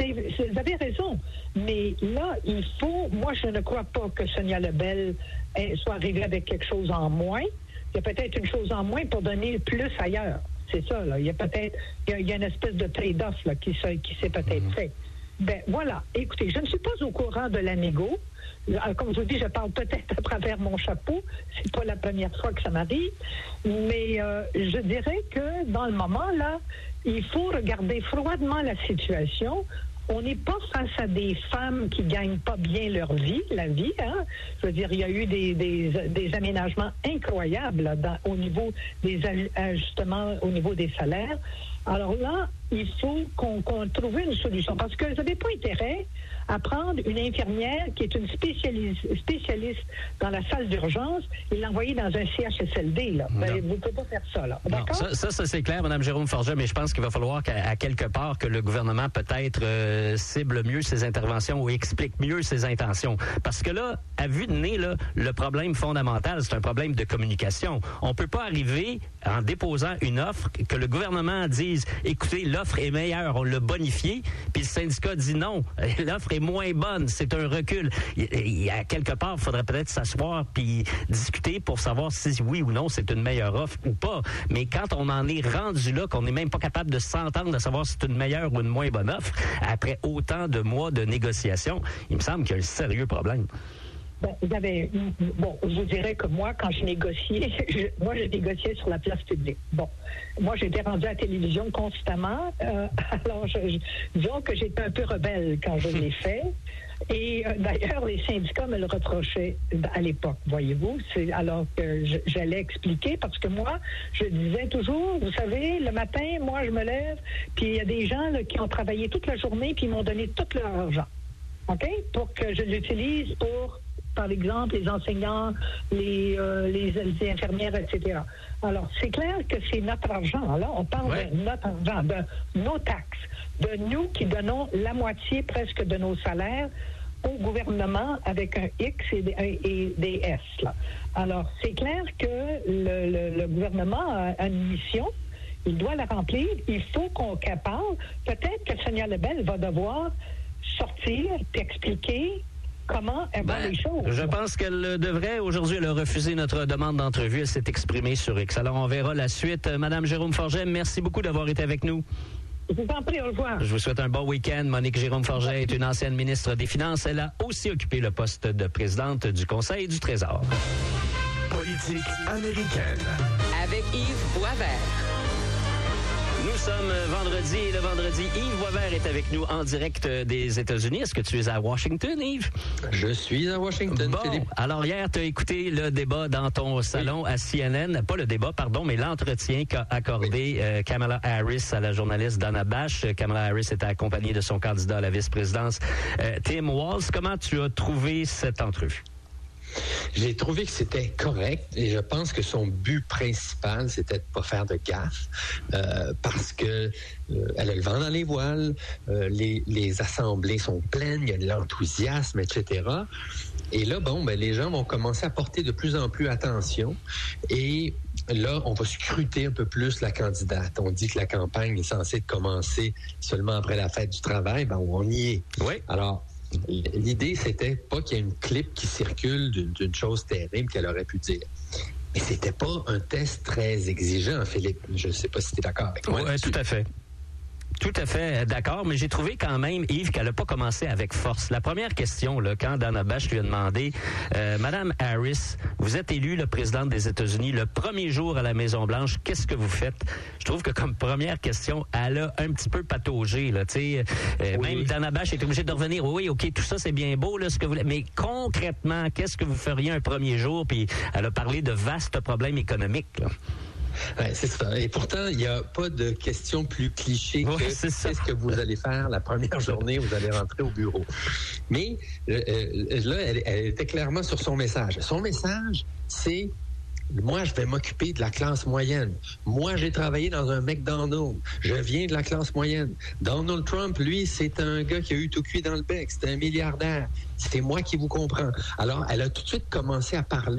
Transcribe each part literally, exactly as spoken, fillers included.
c'est, c'est, vous avez raison. Mais là, il faut... Moi, je ne crois pas que Sonia Lebel eh, soit arrivée avec quelque chose en moins. Il y a peut-être une chose en moins pour donner plus ailleurs. C'est ça, là. Il y a peut-être... Il y a, il y a une espèce de trade-off là, qui, qui s'est peut-être mmh. fait. Ben voilà. Écoutez, je ne suis pas au courant de la négo. Comme je vous dis, je parle peut-être à travers mon chapeau. C'est pas la première fois que ça m'arrive. Mais euh, je dirais que dans le moment, là, il faut regarder froidement la situation. On n'est pas face à des femmes qui gagnent pas bien leur vie, la vie, hein. Je veux dire, il y a eu des, des, des aménagements incroyables là, dans, au niveau des ajustements, au niveau des salaires. Alors là, il faut qu'on, qu'on trouve une solution. Parce que vous n'avez pas intérêt à prendre une infirmière qui est une spécialiste, spécialiste dans la salle d'urgence et l'envoyer dans un C H S L D. Là. Ben, vous ne pouvez pas faire ça. Là. D'accord? Non, ça, ça, ça, c'est clair, Mme Jérôme Forget, mais je pense qu'il va falloir qu'à à quelque part que le gouvernement peut-être euh, cible mieux ses interventions ou explique mieux ses intentions. Parce que là, à vue de nez, là, le problème fondamental, c'est un problème de communication. On ne peut pas arriver en déposant une offre que le gouvernement dise « Écoutez, l'offre est meilleure, on l'a bonifiée », puis le syndicat dit non, l'offre est moins bonne, c'est un recul. Il, il, à quelque part, il faudrait peut-être s'asseoir puis discuter pour savoir si oui ou non c'est une meilleure offre ou pas. Mais quand on en est rendu là, qu'on n'est même pas capable de s'entendre, de savoir si c'est une meilleure ou une moins bonne offre, après autant de mois de négociations, il me semble qu'il y a un sérieux problème. Bon, vous avez, bon, je vous dirais que moi, quand je négociais, je, moi, je négociais sur la place publique. Bon, moi, j'étais rendue à la télévision constamment. Euh, alors, je, je, disons que j'étais un peu rebelle quand je l'ai fait. Et euh, d'ailleurs, les syndicats me le reprochaient à l'époque, voyez-vous. C'est alors que je, j'allais expliquer, parce que moi, je disais toujours, vous savez, le matin, moi, je me lève, puis il y a des gens là, qui ont travaillé toute la journée, puis ils m'ont donné tout leur argent, OK? Pour que je l'utilise pour... par exemple, les enseignants, les, euh, les, les infirmières, et cetera. Alors, c'est clair que c'est notre argent. Là, on parle ouais. de notre argent, de nos taxes, de nous qui donnons la moitié presque de nos salaires au gouvernement avec un X et des, et des S. Là. Alors, c'est clair que le, le, le gouvernement a une mission. Il doit la remplir. Il faut qu'on parle. Peut-être que Sonia Lebel va devoir sortir et expliquer comment elle voit ben, les choses. Je pense qu'elle devrait. Aujourd'hui, elle a refusé notre demande d'entrevue. Elle s'est exprimée sur X. Alors, on verra la suite. Madame Jérôme Forget, merci beaucoup d'avoir été avec nous. Je vous en prie, au revoir. Je vous souhaite un bon week-end. Monique Jérôme Forget est une ancienne ministre des Finances. Elle a aussi occupé le poste de présidente du Conseil du Trésor. Politique américaine. Avec Yves Boisvert. Nous sommes vendredi et le vendredi, Yves Boisvert est avec nous en direct des États-Unis. Est-ce que tu es à Washington, Yves? Je suis à Washington, bon, Philippe. Alors hier, tu as écouté le débat dans ton salon oui. à C N N. Pas le débat, pardon, mais l'entretien qu'a accordé oui. euh, Kamala Harris à la journaliste Dana Bash. Kamala Harris était accompagnée de son candidat à la vice-présidence, euh, Tim Walz. Comment tu as trouvé cette entrevue? J'ai trouvé que c'était correct et je pense que son but principal, c'était de pas faire de gaffe euh, parce que euh, elle a le vent dans les voiles, euh, les, les assemblées sont pleines, il y a de l'enthousiasme, et cetera. Et là, bon, ben les gens vont commencer à porter de plus en plus attention et là, on va scruter un peu plus la candidate. On dit que la campagne est censée commencer seulement après la fête du travail, ben on y est. Oui. Alors, l'idée, c'était pas qu'il y ait une clip qui circule d'une, d'une chose terrible qu'elle aurait pu dire. Mais c'était pas un test très exigeant, Philippe. Je sais pas si tu es d'accord avec moi. Oui, tout à fait. Tout à fait d'accord, mais j'ai trouvé quand même, Yves, qu'elle n'a pas commencé avec force. La première question, là, quand Dana Bash lui a demandé, euh, Madame Harris, vous êtes élue le présidente des États-Unis le premier jour à la Maison-Blanche, qu'est-ce que vous faites? Je trouve que comme première question, elle a un petit peu pataugé, là, tu sais. Euh, oui. Même Dana Bash est obligée de revenir. Oui, OK, tout ça, c'est bien beau, là, ce que vous... Mais concrètement, qu'est-ce que vous feriez un premier jour? Puis elle a parlé de vastes problèmes économiques, là. Ouais, c'est ça. Et pourtant, il n'y a pas de question plus cliché ouais, que c'est ça. Qu'est-ce que vous allez faire la première journée, vous allez rentrer au bureau. Mais euh, là, elle, elle était clairement sur son message. Son message, c'est moi, je vais m'occuper de la classe moyenne. Moi, j'ai travaillé dans un McDonald's. Je viens de la classe moyenne. Donald Trump, lui, c'est un gars qui a eu tout cuit dans le bec. C'est un milliardaire. C'est moi qui vous comprends. Alors, elle a tout de suite commencé à parler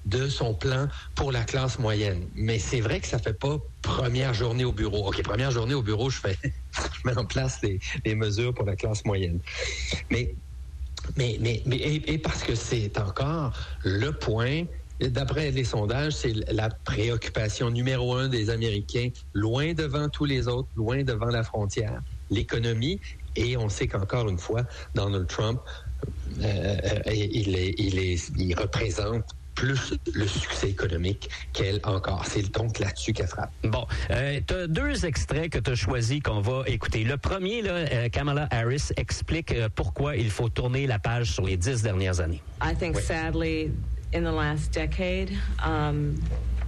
de son plan pour la classe moyenne. Mais c'est vrai que ça fait pas première journée au bureau. OK, première journée au bureau, je fais, je mets en place les, les mesures pour la classe moyenne. Mais, mais, mais, mais et, et parce que c'est encore le point. D'après les sondages, c'est la préoccupation numéro un des Américains, loin devant tous les autres, loin devant la frontière, l'économie. Et on sait qu'encore une fois, Donald Trump, euh, il, est, il, est, il représente plus le succès économique qu'elle encore. C'est donc là-dessus qu'elle frappe. Bon, euh, tu as deux extraits que tu as choisis qu'on va écouter. Le premier, là, euh, Kamala Harris explique euh, pourquoi il faut tourner la page sur les dix dernières années. I think, oui. sadly, in the last decade, um,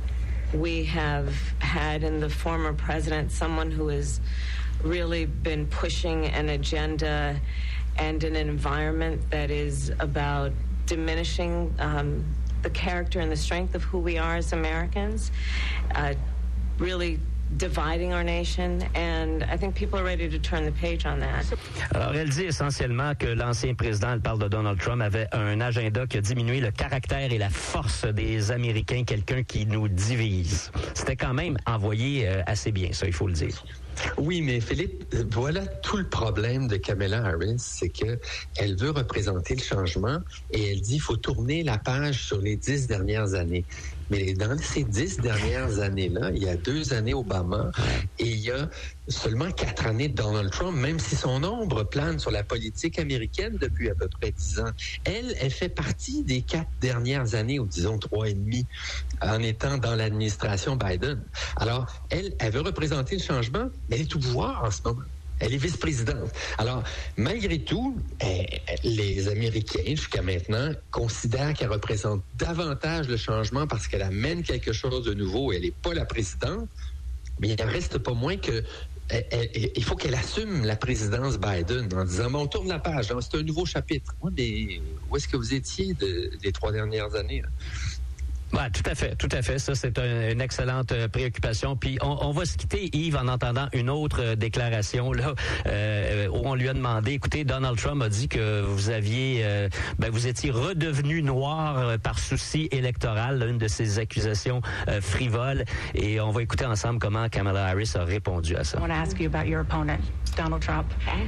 we have had in the former president someone who has really been pushing an agenda and an environment that is about diminishing um, the character and the strength of who we are as Americans, uh, really dividing our nation, and I think people are ready to turn the page on that. Alors, elle dit essentiellement que l'ancien président, elle parle de Donald Trump, avait un agenda qui a diminué le caractère et la force des Américains, quelqu'un qui nous divise. C'était quand même envoyé euh, assez bien, ça, il faut le dire. Oui, mais Philippe, voilà tout le problème de Kamala Harris, c'est que elle veut représenter le changement et elle dit qu'il faut tourner la page sur les dix dernières années. Mais dans ces dix dernières années-là, il y a deux années Obama et il y a seulement quatre années de Donald Trump, même si son ombre plane sur la politique américaine depuis à peu près dix ans. Elle, elle fait partie des quatre dernières années, ou disons trois et demi, en étant dans l'administration Biden. Alors, elle, elle veut représenter le changement, mais elle est au pouvoir en ce moment. Elle est vice-présidente. Alors, malgré tout, eh, les Américains, jusqu'à maintenant, considèrent qu'elle représente davantage le changement parce qu'elle amène quelque chose de nouveau et elle n'est pas la présidente. Mais il n'en reste pas moins que elle, elle, il faut qu'elle assume la présidence Biden en disant, bon, on tourne la page, hein, c'est un nouveau chapitre. Oui, mais où est-ce que vous étiez de, des trois dernières années? Hein? Ouais, tout à fait, tout à fait. Ça, c'est un, une excellente euh, préoccupation. Puis, on, on va se quitter, Yves, en entendant une autre euh, déclaration là, euh, où on lui a demandé, écoutez, Donald Trump a dit que vous aviez, euh, ben, vous étiez redevenu noir euh, par souci électoral, là, une de ces accusations euh, frivoles. Et on va écouter ensemble comment Kamala Harris a répondu à ça. I want to ask you about your opponent, Donald Trump.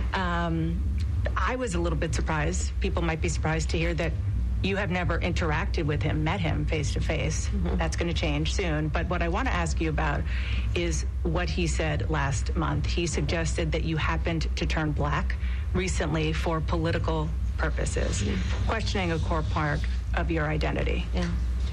Um, I was a little bit surprised. People might be surprised to hear that you have never interacted with him, met him face to face. That's going to change soon. But what I want to ask you about is what he said last month. He suggested that you happened to turn black recently for political purposes, mm-hmm. questioning a core part of your identity. Yeah.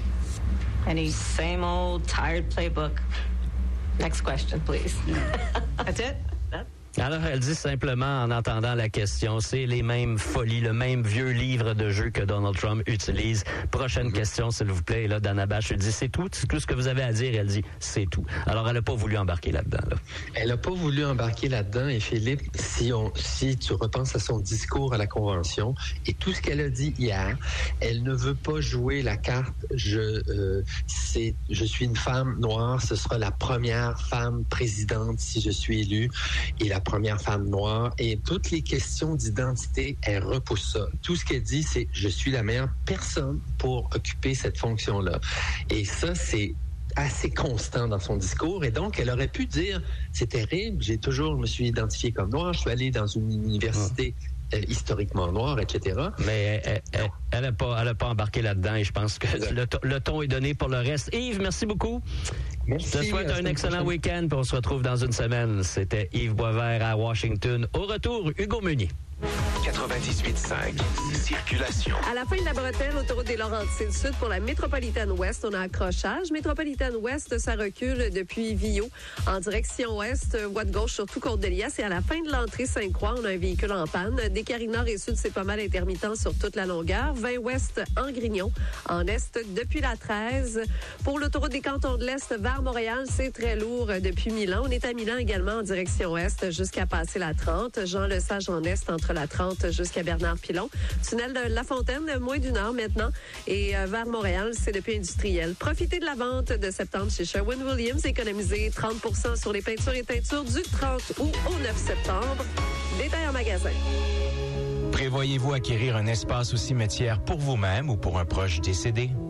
And he, Same old tired playbook. Next question, please. That's it? Alors, elle dit simplement, en entendant la question, c'est les mêmes folies, le même vieux livre de jeu que Donald Trump utilise. Prochaine mm-hmm. question, s'il vous plaît. Et là, Dana Bash dit, c'est tout, c'est tout ce que vous avez à dire. Elle dit, c'est tout. Alors, elle n'a pas voulu embarquer là-dedans. Là. Elle n'a pas voulu embarquer là-dedans. Et Philippe, si, on, si tu repenses à son discours à la Convention et tout ce qu'elle a dit hier, elle ne veut pas jouer la carte « je, euh, c'est, je suis une femme noire, ce sera la première femme présidente si je suis élue. » Et la première femme noire, et toutes les questions d'identité, elle repousse ça. Tout ce qu'elle dit, c'est « je suis la meilleure personne pour occuper cette fonction-là ». Et ça, c'est assez constant dans son discours, et donc elle aurait pu dire « c'est terrible, j'ai toujours, je me suis identifiée comme noire, je suis allée dans une université euh, historiquement noire, et cetera » Mais elle n'a pas, elle a pas embarqué là-dedans, et je pense que le, le ton est donné pour le reste. Yves, merci beaucoup. Merci, je te souhaite un excellent week-end, puis on se retrouve dans une semaine. C'était Yves Boisvert à Washington. Au retour, Hugo Meunier. quatre-vingt-dix-huit cinq, circulation. À la fin de la bretelle, autoroute des Laurentides Sud pour la métropolitaine ouest, on a accrochage. Métropolitaine ouest, ça recule depuis Villot en direction ouest, voie de gauche surtout Côte-de-Liesse. Et à la fin de l'entrée Sainte-Croix, on a un véhicule en panne. Des Carrés Nord et Sud, c'est pas mal intermittent sur toute la longueur. vingt ouest en Grignon, en est depuis la treize. Pour l'autoroute des Cantons de l'Est vers Montréal, c'est très lourd depuis Milan. On est à Milan également en direction ouest jusqu'à passer la trente. Jean Lesage en est entre la trente jusqu'à Bernard-Pilon. Tunnel de La Fontaine, moins d'une heure maintenant. Et euh, vers Montréal, c'est depuis industriel. Profitez de la vente de septembre chez Sherwin-Williams. Économisez trente pour cent sur les peintures et teintures du trente août au neuf septembre. Détail en magasin. Prévoyez-vous acquérir un espace au cimetière pour vous-même ou pour un proche décédé?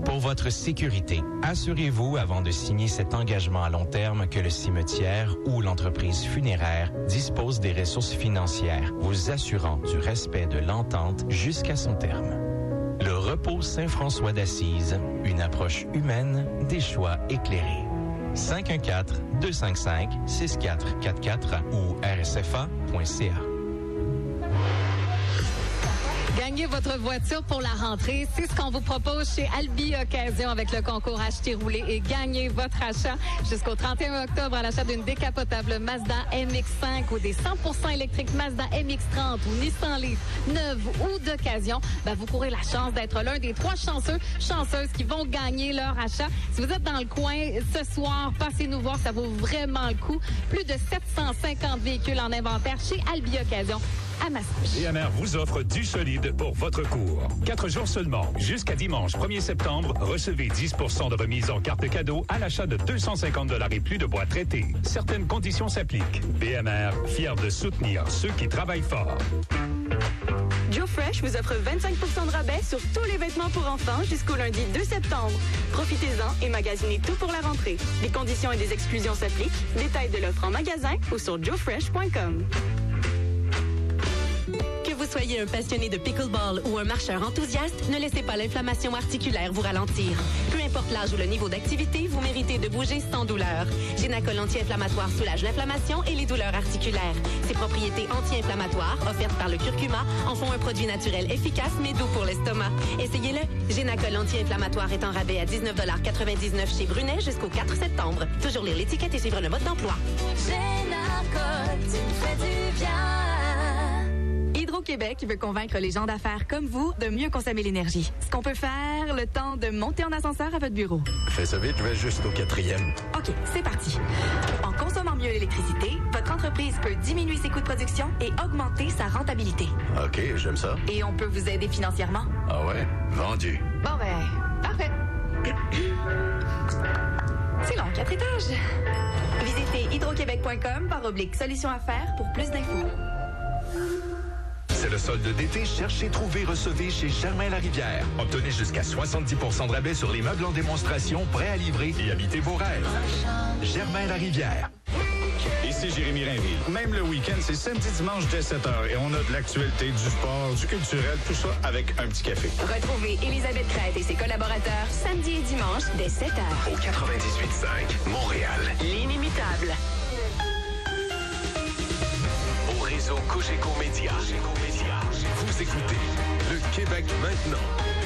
Pour votre sécurité, assurez-vous avant de signer cet engagement à long terme que le cimetière ou l'entreprise funéraire dispose des ressources financières vous assurant du respect de l'entente jusqu'à son terme. Le repos Saint-François d'Assise, une approche humaine des choix éclairés. cinq un quatre, deux cinq cinq, six quatre quatre quatre ou r s f a point c a. Gagnez votre voiture pour la rentrée. C'est ce qu'on vous propose chez Albi Occasion avec le concours Acheter Rouler et gagnez votre achat jusqu'au trente et un octobre à l'achat d'une décapotable Mazda M X cinq ou des cent pour cent électriques Mazda M X trente ou Nissan Leaf neuve ou d'occasion. Ben, vous courez la chance d'être l'un des trois chanceux, chanceuses qui vont gagner leur achat. Si vous êtes dans le coin ce soir, passez nous voir, ça vaut vraiment le coup. Plus de sept cent cinquante véhicules en inventaire chez Albi Occasion à Mascouche. B M R vous offre du solide pour votre cours. Quatre jours seulement. Jusqu'à dimanche premier septembre, recevez dix pour cent de remise en carte cadeau à l'achat de deux cent cinquante dollars et plus de bois traités. Certaines conditions s'appliquent. B M R, fier de soutenir ceux qui travaillent fort. Joe Fresh vous offre vingt-cinq pour cent de rabais sur tous les vêtements pour enfants jusqu'au lundi deux septembre. Profitez-en et magasinez tout pour la rentrée. Les conditions et des exclusions s'appliquent. Détails de l'offre en magasin ou sur joe fresh point com. Que vous soyez un passionné de pickleball ou un marcheur enthousiaste, ne laissez pas l'inflammation articulaire vous ralentir. Peu importe l'âge ou le niveau d'activité, vous méritez de bouger sans douleur. Génacol anti-inflammatoire soulage l'inflammation et les douleurs articulaires. Ses propriétés anti-inflammatoires, offertes par le curcuma, en font un produit naturel efficace mais doux pour l'estomac. Essayez-le. Génacol anti-inflammatoire est en rabais à dix-neuf quatre-vingt-dix-neuf chez Brunet jusqu'au quatre septembre. Toujours lire l'étiquette et suivre le mode d'emploi. Génacol, tu me fais du bien. Hydro-Québec veut convaincre les gens d'affaires comme vous de mieux consommer l'énergie. Ce qu'on peut faire le temps de monter en ascenseur à votre bureau. Fais ça vite, je vais juste au quatrième. OK, c'est parti. En consommant mieux l'électricité, votre entreprise peut diminuer ses coûts de production et augmenter sa rentabilité. OK, j'aime ça. Et on peut vous aider financièrement. Ah ouais? Vendu. Bon ben, parfait. C'est long, quatre étages. Visitez hydroquebec point com par oblique solution affaires pour plus d'infos. C'est le solde d'été. Cherchez, trouvez, recevez chez Germain Larivière. Obtenez jusqu'à soixante-dix pour cent de rabais sur les meubles en démonstration, prêts à livrer et habitez vos rêves. Germain Larivière. Ici Jérémy Rainville. Même le week-end, c'est samedi, dimanche dès sept heures et on a de l'actualité, du sport, du culturel, tout ça avec un petit café. Retrouvez Elisabeth Crête et ses collaborateurs samedi et dimanche dès sept heures. Au quatre-vingt-dix-huit cinq, Montréal. L'inimitable. Au réseau Cogeco Média. Vous écoutez le Québec maintenant.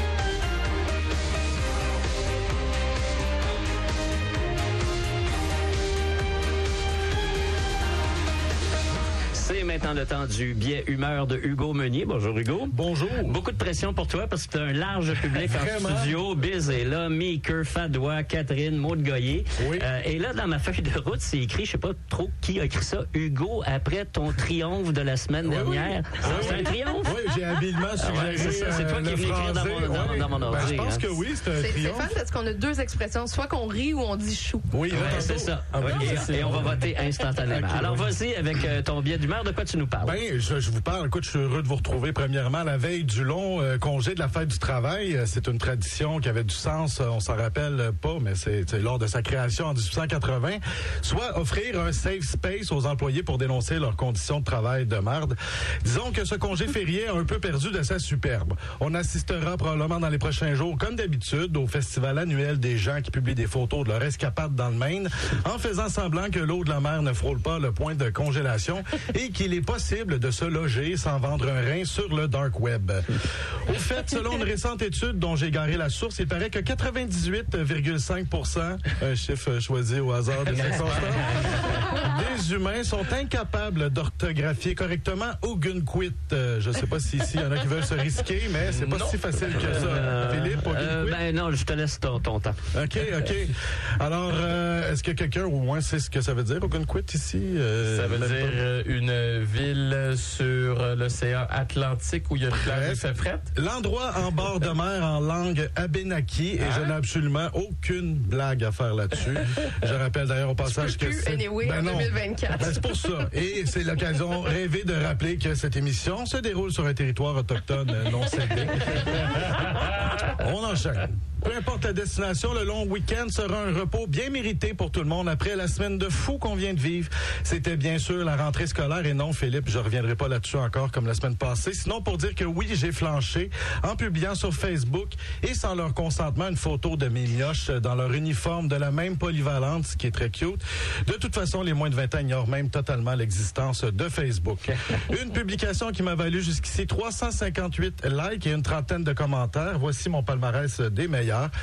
C'est maintenant le temps du biais humeur de Hugo Meunier. Bonjour Hugo. Bonjour. Beaucoup de pression pour toi parce que tu as un large public en studio. Biz est là, Meeker, Fadois, Catherine, Maud Goyer. Oui. Euh, et là, dans ma feuille de route, c'est écrit, je sais pas trop qui a écrit ça, Hugo, après ton triomphe de la semaine oui, dernière. Oui. C'est, c'est un triomphe? Oui, j'ai habilement suggéré. Ouais, c'est ça, c'est toi euh, qui es venu écrire dans mon, dans, oui. dans mon ordi. Ben, je pense hein. que oui, c'est un c'est, triomphe. C'est fun parce qu'on a deux expressions, soit qu'on rit ou on dit chou. Oui, ouais, c'est ça. Ah, oui, et, et on va voter instantanément. Okay, Alors, oui. vas-y avec euh, ton biais d'humeur. De quoi tu nous parles? Ben, je, je vous parle. Écoute, je suis heureux de vous retrouver premièrement à la veille du long euh, congé de la fête du travail. C'est une tradition qui avait du sens, on s'en rappelle pas, mais c'est, c'est lors de sa création en dix-huit cent quatre-vingts. Soit offrir un safe space aux employés pour dénoncer leurs conditions de travail de merde. Disons que ce congé férié a un peu perdu de sa superbe. On assistera probablement dans les prochains jours, comme d'habitude, au festival annuel des gens qui publient des photos de leur escapade dans le Maine, en faisant semblant que l'eau de la mer ne frôle pas le point de congélation et qu'il est possible de se loger sans vendre un rein sur le dark web. Au fait, selon une récente étude dont j'ai garé la source, il paraît que quatre-vingt-dix-huit virgule cinq pour cent, un chiffre choisi au hasard des circonstances, des humains sont incapables d'orthographier correctement Ogunquit. Euh, je sais pas si ici il y en a qui veulent se risquer, mais c'est pas non. si facile que ça. Euh, Philippe, euh, ben non, je te laisse ton, ton temps. OK, OK. Alors, euh, est-ce que quelqu'un au moins sait ce que ça veut dire, Ogunquit, ici? Euh, ça veut dire euh, une ville sur l'océan Atlantique où il y a une plage de fait frette. L'endroit en bord de mer en langue abénaki, et ah. je n'ai absolument aucune blague à faire là-dessus. Je rappelle d'ailleurs au passage que plus, c'est... Anyway, ben en non. deux mille vingt-quatre. Ben c'est pour ça. Et c'est l'occasion rêvée de rappeler que cette émission se déroule sur un territoire autochtone non cédé. On enchaîne. Peu importe la destination, le long week-end sera un repos bien mérité pour tout le monde après la semaine de fou qu'on vient de vivre. C'était bien sûr la rentrée scolaire et non, Philippe, je reviendrai pas là-dessus encore comme la semaine passée. Sinon, pour dire que oui, j'ai flanché en publiant sur Facebook et sans leur consentement une photo de mes mioches dans leur uniforme de la même polyvalente, ce qui est très cute. De toute façon, les moins de vingt ans ignorent même totalement l'existence de Facebook. Une publication qui m'a valu jusqu'ici trois cent cinquante-huit likes et une trentaine de commentaires. Voici mon palmarès des meilleurs.